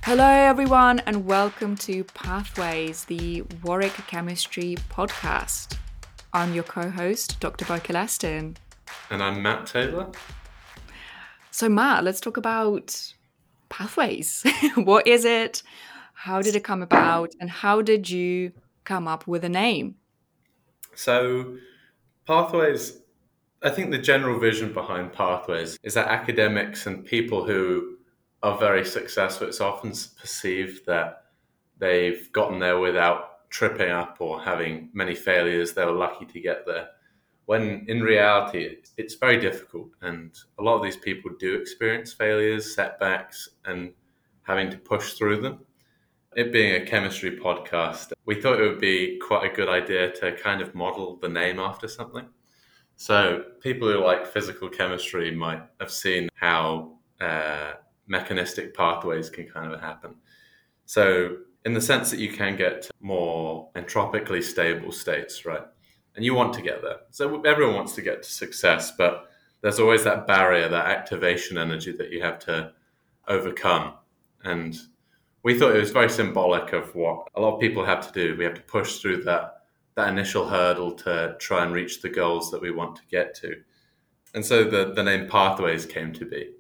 Hello, everyone, and welcome to Pathways, the Warwick Chemistry podcast. I'm your co-host, Dr. Boke Leston. And I'm Matt Taylor. So, Matt, let's talk about Pathways. What is it? How did it come about? And how did you come up with a name? So, Pathways, I think the general vision behind Pathways is that academics and people who are very successful, it's often perceived that they've gotten there without tripping up or having many failures. They were lucky to get there. When in reality, it's very difficult. And a lot of these people do experience failures, setbacks, and having to push through them. It being a chemistry podcast, we thought it would be quite a good idea to kind of model the name after something. So people who like physical chemistry might have seen how mechanistic pathways can kind of happen. So in the sense that you can get more entropically stable states, right? And you want to get there. So everyone wants to get to success, but there's always that barrier, that activation energy that you have to overcome. And we thought it was very symbolic of what a lot of people have to do. We have to push through that initial hurdle to try and reach the goals that we want to get to. And so the name Pathways came to be.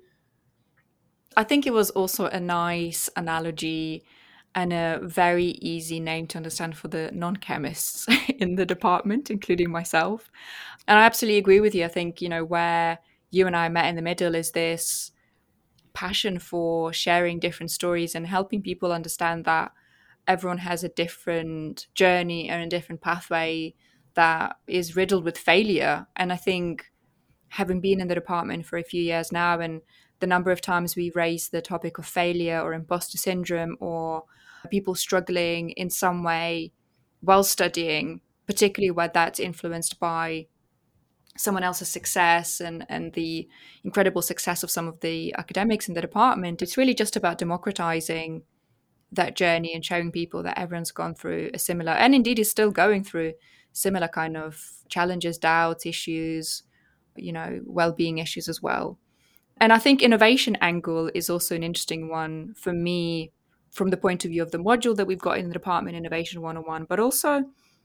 I think it was also a nice analogy and a very easy name to understand for the non-chemists in the department, including myself. And I absolutely agree with you. I think, where you and I met in the middle is this passion for sharing different stories and helping people understand that everyone has a different journey and a different pathway that is riddled with failure. And I think having been in the department for a few years now, and the number of times we raise the topic of failure or imposter syndrome or people struggling in some way while studying, particularly where that's influenced by someone else's success and the incredible success of some of the academics in the department, it's really just about democratizing that journey and showing people that everyone's gone through a similar, and indeed is still going through similar kind of challenges, doubts, issues, well-being issues as well. And I think innovation angle is also an interesting one for me from the point of view of the module that we've got in the department, Innovation 101, but also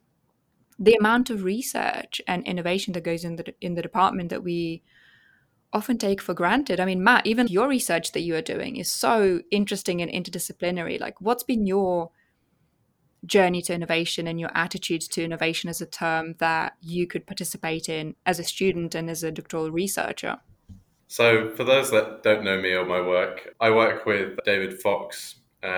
the amount of research and innovation that goes in the department that we often take for granted. I mean, Matt, even your research that you are doing is so interesting and interdisciplinary. Like, what's been your journey to innovation and your attitude to innovation as a term that you could participate in as a student and as a doctoral researcher? So for those that don't know me or my work, I work with David Fox.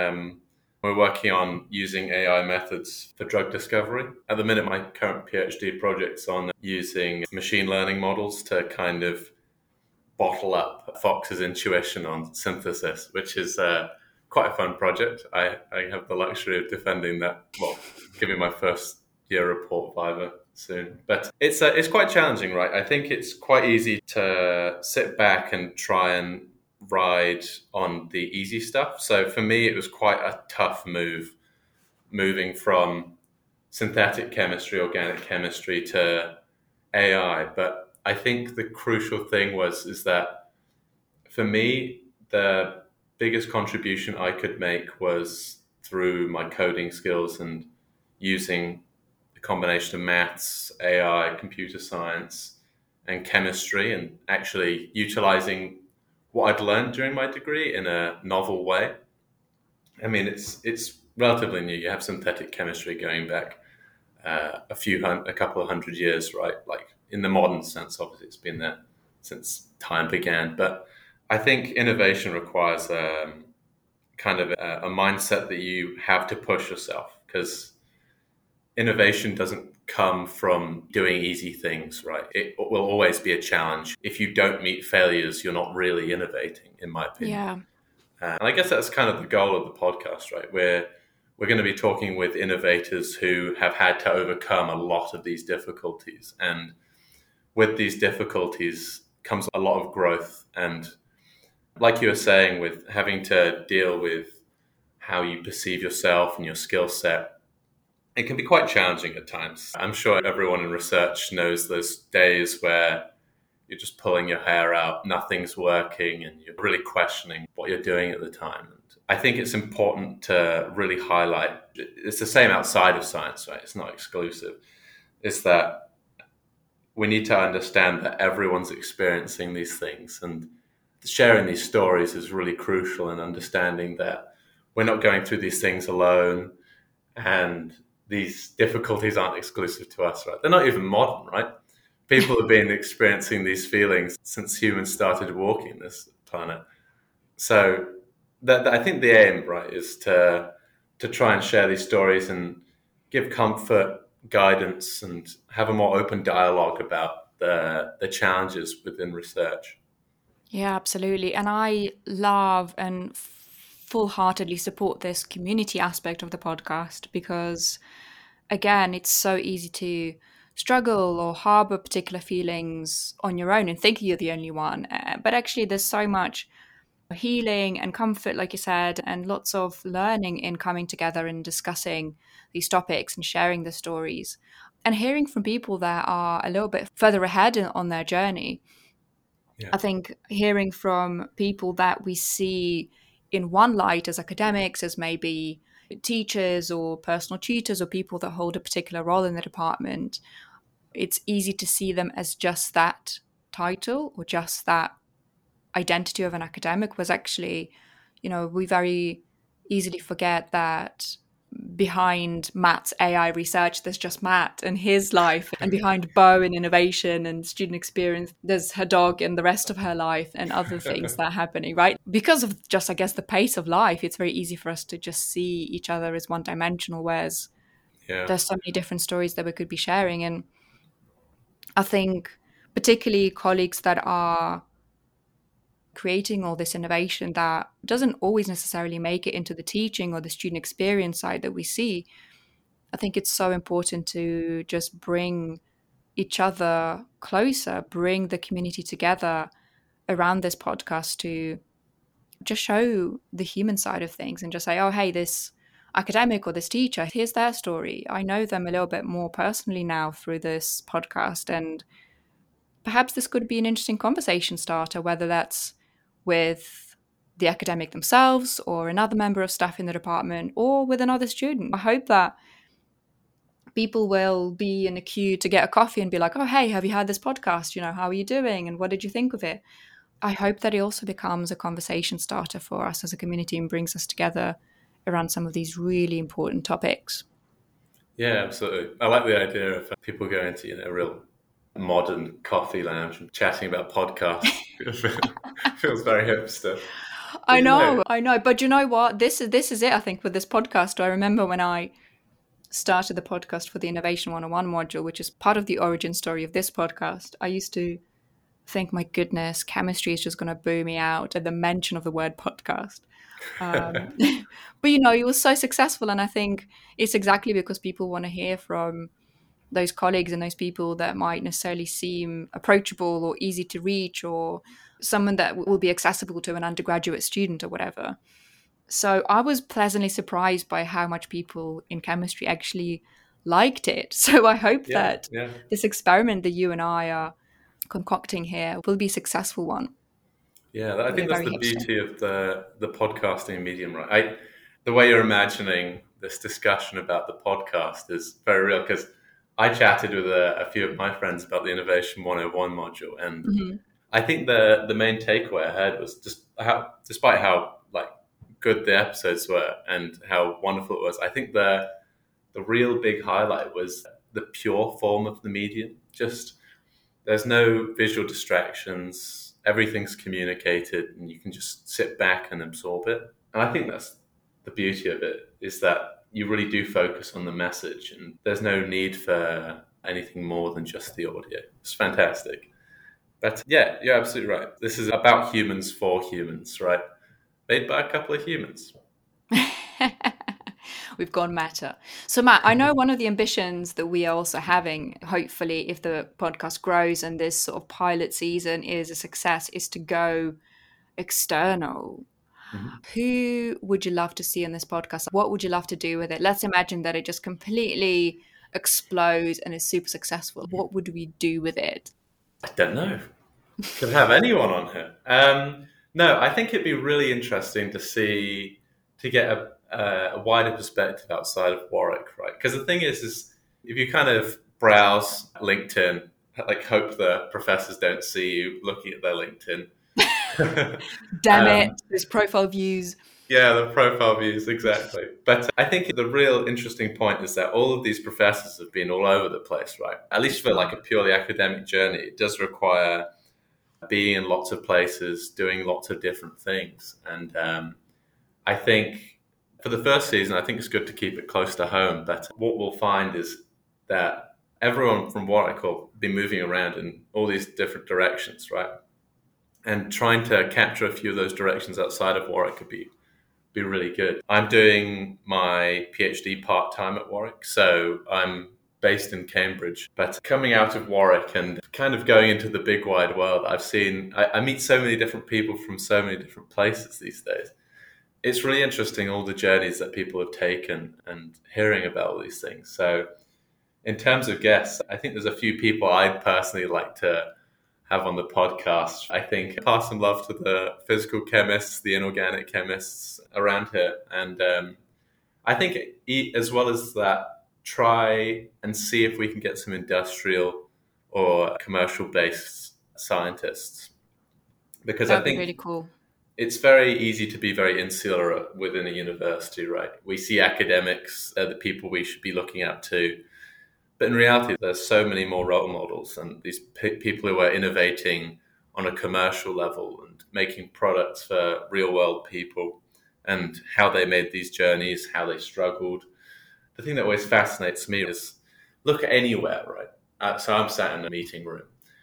We're working on using AI methods for drug discovery. At the minute, my current PhD project's on using machine learning models to kind of bottle up Fox's intuition on synthesis, which is quite a fun project. I have the luxury of defending that, giving my first year report Viva soon. But it's quite challenging, right? I think it's quite easy to sit back and try and ride on the easy stuff. So for me, it was quite a tough move, moving from synthetic chemistry, organic chemistry to AI. But I think the crucial thing is that for me, the biggest contribution I could make was through my coding skills and using a combination of maths, AI, computer science, and chemistry, and actually utilizing what I'd learned during my degree in a novel way. I mean, it's relatively new. You have synthetic chemistry going back a couple of hundred years, right? Like in the modern sense, obviously it's been there since time began. But I think innovation requires kind of a mindset that you have to push yourself, because innovation doesn't come from doing easy things, right? It will always be a challenge. If you don't meet failures, you're not really innovating, in my opinion. Yeah. And I guess that's kind of the goal of the podcast, right? We're going to be talking with innovators who have had to overcome a lot of these difficulties. And with these difficulties comes a lot of growth. And like you were saying, with having to deal with how you perceive yourself and your skill set, it can be quite challenging at times. I'm sure everyone in research knows those days where you're just pulling your hair out, nothing's working, and you're really questioning what you're doing at the time. And I think it's important to really highlight, it's the same outside of science, right? It's not exclusive. It's that we need to understand that everyone's experiencing these things, and sharing these stories is really crucial in understanding that we're not going through these things alone, and these difficulties aren't exclusive to us, right? They're not even modern, right? People have been experiencing these feelings since humans started walking this planet. So that I think the aim, right, is to try and share these stories and give comfort, guidance, and have a more open dialogue about the challenges within research. Yeah, absolutely. And I love and full-heartedly support this community aspect of the podcast because, again, it's so easy to struggle or harbor particular feelings on your own and think you're the only one. But actually, there's so much healing and comfort, like you said, and lots of learning in coming together and discussing these topics and sharing the stories and hearing from people that are a little bit further ahead on their journey. Yeah. I think hearing from people that we see in one light as academics, as maybe teachers or personal tutors or people that hold a particular role in the department, it's easy to see them as just that title or just that identity of an academic. Was actually, we very easily forget that behind Matt's AI research, there's just Matt and his life, and behind Bo in innovation and student experience, there's her dog and the rest of her life and other things that are happening, right? Because of just, I guess, the pace of life, it's very easy for us to just see each other as one-dimensional, whereas there's so many different stories that we could be sharing. And I think particularly colleagues that are creating all this innovation that doesn't always necessarily make it into the teaching or the student experience side that we see, I think it's so important to just bring each other closer, bring the community together around this podcast to just show the human side of things and just say, oh, hey, this academic or this teacher, here's their story. I know them a little bit more personally now through this podcast, and perhaps this could be an interesting conversation starter, whether that's with the academic themselves or another member of staff in the department or with another student. I hope that people will be in a queue to get a coffee and be like, oh, hey, have you heard this podcast? How are you doing? And what did you think of it? I hope that it also becomes a conversation starter for us as a community and brings us together around some of these really important topics. Yeah, absolutely. I like the idea of people going to a real modern coffee lounge and chatting about podcasts. Feels very hipster. I know. But you know what? This is it, I think, with this podcast. I remember when I started the podcast for the Innovation 101 module, which is part of the origin story of this podcast, I used to think, my goodness, chemistry is just going to boo me out at the mention of the word podcast. But, it was so successful. And I think it's exactly because people want to hear from those colleagues and those people that might necessarily seem approachable or easy to reach, or someone that will be accessible to an undergraduate student or whatever. So I was pleasantly surprised by how much people in chemistry actually liked it. So I hope that this experiment that you and I are concocting here will be a successful one. Yeah, I think that's the beauty of the podcasting medium, right? The way you're imagining this discussion about the podcast is very real, because I chatted with a few of my friends about the Innovation 101 module, and I think the main takeaway I had was just how, despite how good the episodes were and how wonderful it was, I think the real big highlight was the pure form of the medium. Just there's no visual distractions, everything's communicated, and you can just sit back and absorb it. And I think that's the beauty of it, is that you really do focus on the message, and there's no need for anything more than just the audio. It's fantastic. But yeah, you're absolutely right. This is about humans for humans, right? Made by a couple of humans. We've gone meta. So Matt, I know one of the ambitions that we are also having, hopefully if the podcast grows and this sort of pilot season is a success, is to go external. Who would you love to see on this podcast? What would you love to do with it? Let's imagine that it just completely explodes and is super successful. What would we do with it? I don't know. Could have anyone on here. No, I think it'd be really interesting to get a wider perspective outside of Warwick, right? Because the thing is if you kind of browse LinkedIn, like hope the professors don't see you looking at their LinkedIn. Damn it, um, those profile views. yeah, the profile views, exactly. But I think the real interesting point is that all of these professors have been all over the place, right? At least for like a purely academic journey, it does require being in lots of places, doing lots of different things. And I think for the first season, I think it's good to keep it close to home. But what we'll find is that everyone from Warwick will be moving around in all these different directions, right? And trying to capture a few of those directions outside of Warwick could be really good. I'm doing my PhD part time at Warwick, so I'm based in Cambridge. But coming out of Warwick and kind of going into the big wide world, I meet so many different people from so many different places these days. It's really interesting all the journeys that people have taken and hearing about all these things. So, in terms of guests, I think there's a few people I'd personally like to have on the podcast. I think pass some love to the physical chemists, the inorganic chemists around here, and I think as well as that, try and see if we can get some industrial or commercial based scientists, because That I would be really think cool. it's very easy to be very insular within a university, right? We see academics, they're the people we should be looking up to. But in reality, there's so many more role models and these people who are innovating on a commercial level and making products for real world people and how they made these journeys, how they struggled. The thing that always fascinates me is look at anywhere, right? So I'm sat in a meeting room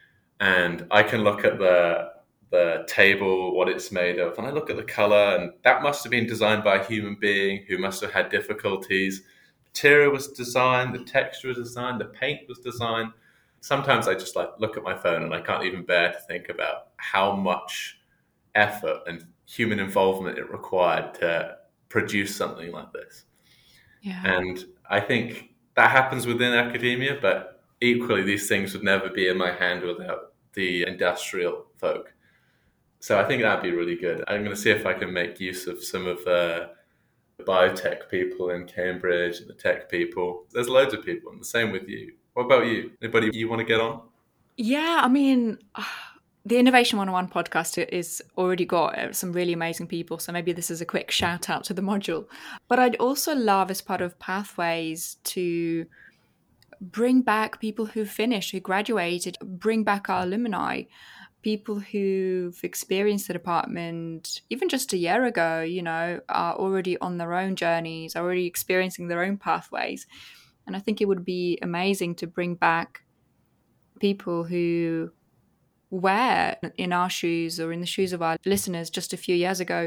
and I can look at the table, what it's made of, and I look at the color, and that must have been designed by a human being who must have had difficulties. Material was designed, the texture was designed, the paint was designed. Sometimes I just like look at my phone and I can't even bear to think about how much effort and human involvement it required to produce something like this. Yeah. And I think that happens within academia, but equally, these things would never be in my hand without the industrial folk. So I think that'd be really good. I'm going to see if I can make use of some of the biotech people in Cambridge and the tech people. There's loads of people, and the same with you. What about you? Anybody you want to get on? Yeah, I mean, the Innovation 101 podcast is already got some really amazing people. So maybe this is a quick shout out to the module. But I'd also love, as part of Pathways, to bring back people who finished, who graduated, bring back our alumni, people who've experienced the department even just a year ago, are already on their own journeys, are already experiencing their own pathways. And I think it would be amazing to bring back people who were in our shoes or in the shoes of our listeners just a few years ago,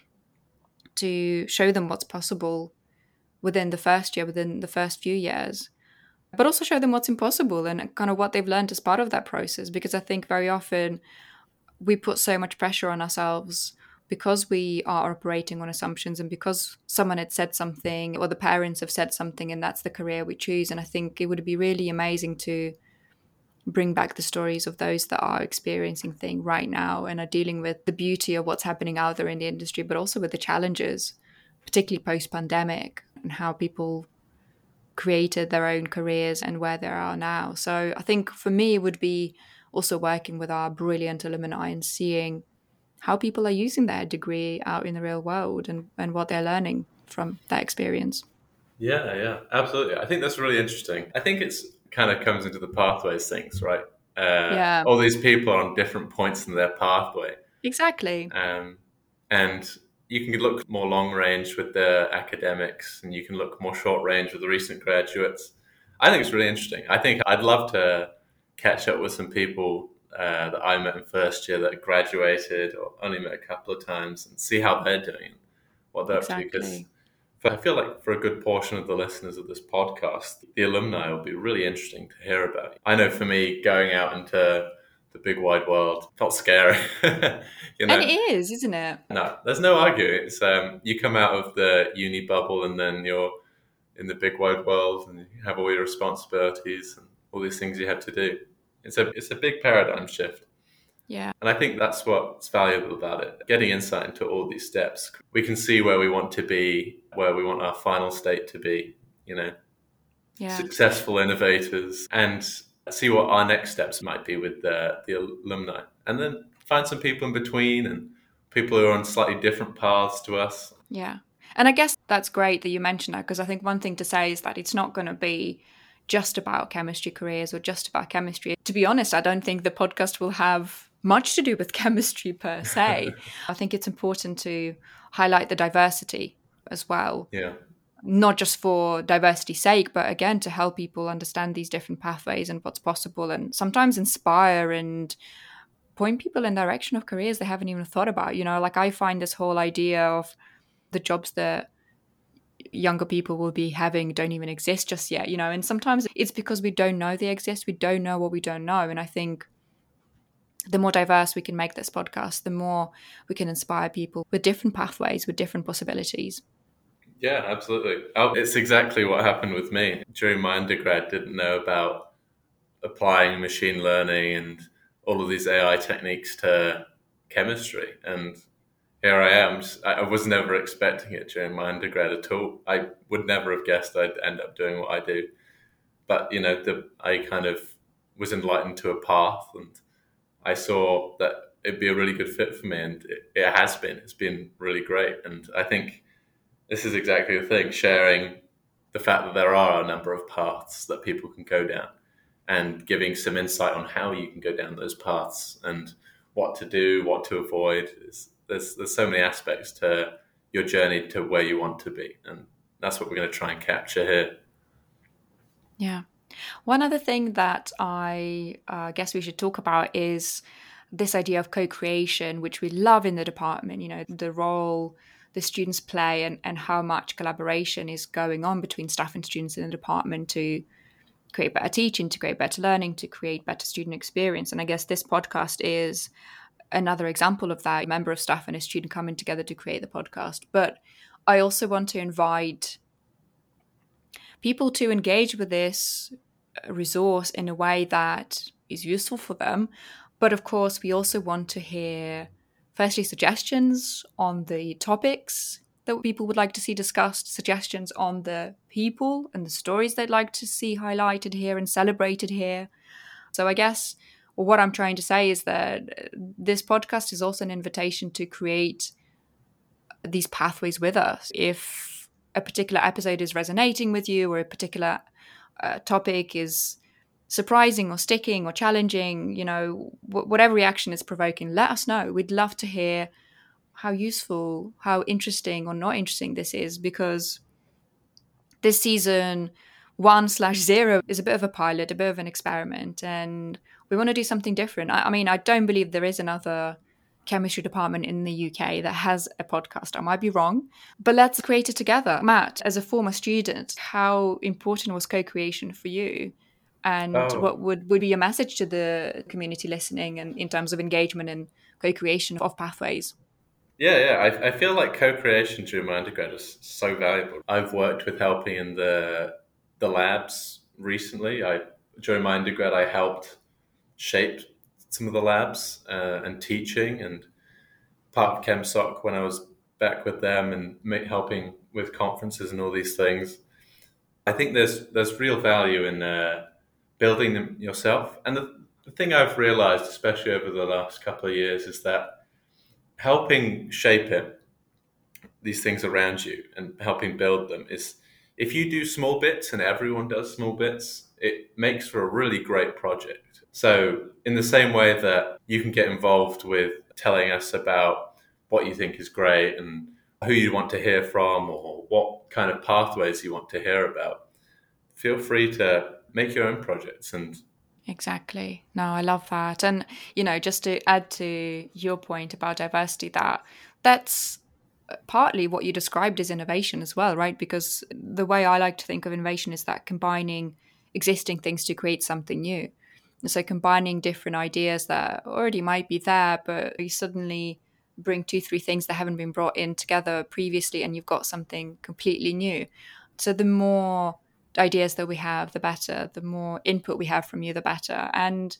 to show them what's possible within the first year, within the first few years, but also show them what's impossible and kind of what they've learned as part of that process. Because I think very often we put so much pressure on ourselves because we are operating on assumptions and because someone had said something or the parents have said something and that's the career we choose. And I think it would be really amazing to bring back the stories of those that are experiencing things right now and are dealing with the beauty of what's happening out there in the industry, but also with the challenges, particularly post-pandemic, and how people created their own careers and where they are now. So I think for me, it would be also working with our brilliant alumni and seeing how people are using their degree out in the real world and what they're learning from that experience. Yeah, yeah, absolutely. I think that's really interesting. I think it's kind of comes into the pathways things, right? Yeah, All these people are on different points in their pathway, exactly. um, and you can look more long range with the academics, and you can look more short range with the recent graduates. I think it's really interesting. I think I'd love to catch up with some people that I met in first year that graduated or only met a couple of times and see how they're doing, what they're up to, because Exactly. I feel like for a good portion of the listeners of this podcast, the alumni will be really interesting to hear about. I know for me, going out into the big wide world felt scary. you And it know, is, isn't it? no, there's no arguing. It's you come out of the uni bubble and then you're in the big wide world and you have all your responsibilities and all these things you have to do. It's a big paradigm shift. Yeah. And I think that's what's valuable about it. Getting insight into all these steps, we can see where we want to be, where we want our final state to be, you know, Yeah. successful innovators, and see what our next steps might be with the alumni. And then find some people in between and people who are on slightly different paths to us. Yeah. And I guess that's great that you mentioned that, because I think one thing to say is that it's not going to be just about chemistry careers or just about chemistry. To be honest, I don't think the podcast will have much to do with chemistry per se. I think it's important to highlight the diversity as well, Yeah. not just for diversity's sake, but again, to help people understand these different pathways and what's possible, and sometimes inspire and point people in direction of careers they haven't even thought about. Like I find this whole idea of the jobs that younger people will be having don't even exist just yet, and sometimes it's because we don't know they exist. We don't know what we don't know. And I think the more diverse we can make this podcast, the more we can inspire people with different pathways, with different possibilities. Yeah, absolutely. It's exactly what happened with me. During my undergrad, didn't know about applying machine learning and all of these AI techniques to chemistry. And here I am. I was never expecting it during my undergrad at all. I would never have guessed I'd end up doing what I do. But, I kind of was enlightened to a path, and I saw that it'd be a really good fit for me. And it has been. It's been really great. And I think this is exactly the thing, sharing the fact that there are a number of paths that people can go down and giving some insight on how you can go down those paths and what to do, what to avoid. There's so many aspects to your journey to where you want to be. And that's what we're going to try and capture here. Yeah. One other thing that I guess we should talk about is this idea of co-creation, which we love in the department, the role the students play, and how much collaboration is going on between staff and students in the department to create better teaching, to create better learning, to create better student experience. And I guess this podcast is another example of that. A member of staff and a student coming together to create the podcast. But I also want to invite people to engage with this resource in a way that is useful for them. But of course, we also want to hear, firstly, suggestions on the topics that people would like to see discussed, suggestions on the people and the stories they'd like to see highlighted here and celebrated here. So I guess what I'm trying to say is that this podcast is also an invitation to create these pathways with us. If a particular episode is resonating with you, or a particular topic is surprising or sticking or challenging, whatever reaction it's provoking, let us know. We'd love to hear how useful, how interesting or not interesting this is, because this season 1/0 is a bit of a pilot, a bit of an experiment, and we want to do something different. I mean, I don't believe there is another chemistry department in the UK that has a podcast. I might be wrong, but let's create it together. Matt, as a former student, how important was co-creation for you? And Oh, what would be your message to the community listening, and in terms of engagement and co-creation of pathways? yeah. I feel like co-creation during my undergrad was so valuable. I've worked with helping in the labs recently. During my undergrad, I helped shape some of the labs and teaching, and part of ChemSoc when I was back with them and helping with conferences and all these things. I think there's real value in building them yourself. And the thing I've realized, especially over the last couple of years, is that helping shape it, these things around you, and helping build them is, if you do small bits and everyone does small bits, it makes for a really great project. So in the same way that you can get involved with telling us about what you think is great and who you want to hear from, or what kind of pathways you want to hear about, feel free to make your own projects. And Exactly. No, I love that. And, just to add to your point about diversity, that's partly what you described as innovation as well, right? Because the way I like to think of innovation is that combining existing things to create something new. And so combining different ideas that already might be there, but you suddenly bring two, three things that haven't been brought in together previously, and you've got something completely new. So the more ideas that we have, the better. The more input we have from you, the better. And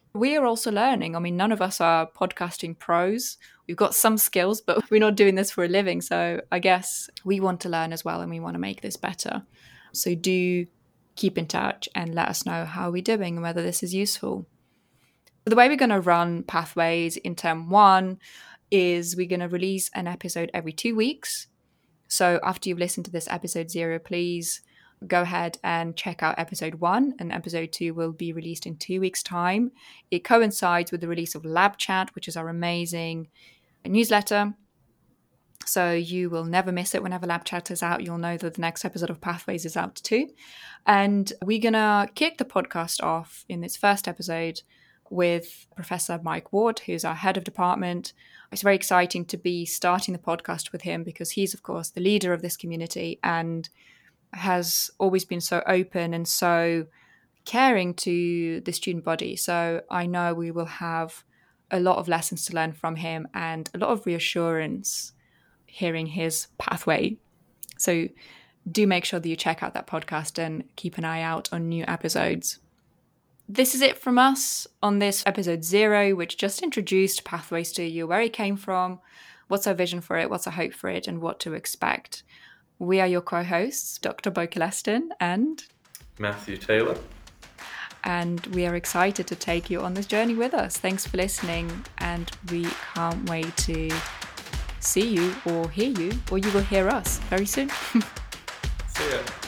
We are also learning. I mean, none of us are podcasting pros. We've got some skills, but we're not doing this for a living. So I guess we want to learn as well, and we want to make this better. So do keep in touch and let us know how we're doing and whether this is useful. The way we're going to run Pathways in term 1 is we're going to release an episode every 2 weeks. So after you've listened to this episode 0, please go ahead and check out episode 1, and episode 2 will be released in 2 weeks' time. It coincides with the release of Lab Chat, which is our amazing newsletter. So you will never miss it. Whenever Lab Chat is out, you'll know that the next episode of Pathways is out too. And we're going to kick the podcast off in this first episode with Professor Mike Ward, who's our head of department. It's very exciting to be starting the podcast with him because he's, of course, the leader of this community and has always been so open and so caring to the student body. So I know we will have a lot of lessons to learn from him and a lot of reassurance hearing his pathway. So do make sure that you check out that podcast and keep an eye out on new episodes. This is it from us on this episode 0, which just introduced Pathways to you, where it came from, what's our vision for it, what's our hope for it, and what to expect. We are your co-hosts, Dr. Bo Celestin and Matthew Taylor. And we are excited to take you on this journey with us. Thanks for listening, and we can't wait to see you or hear you, or you will hear us very soon. See ya.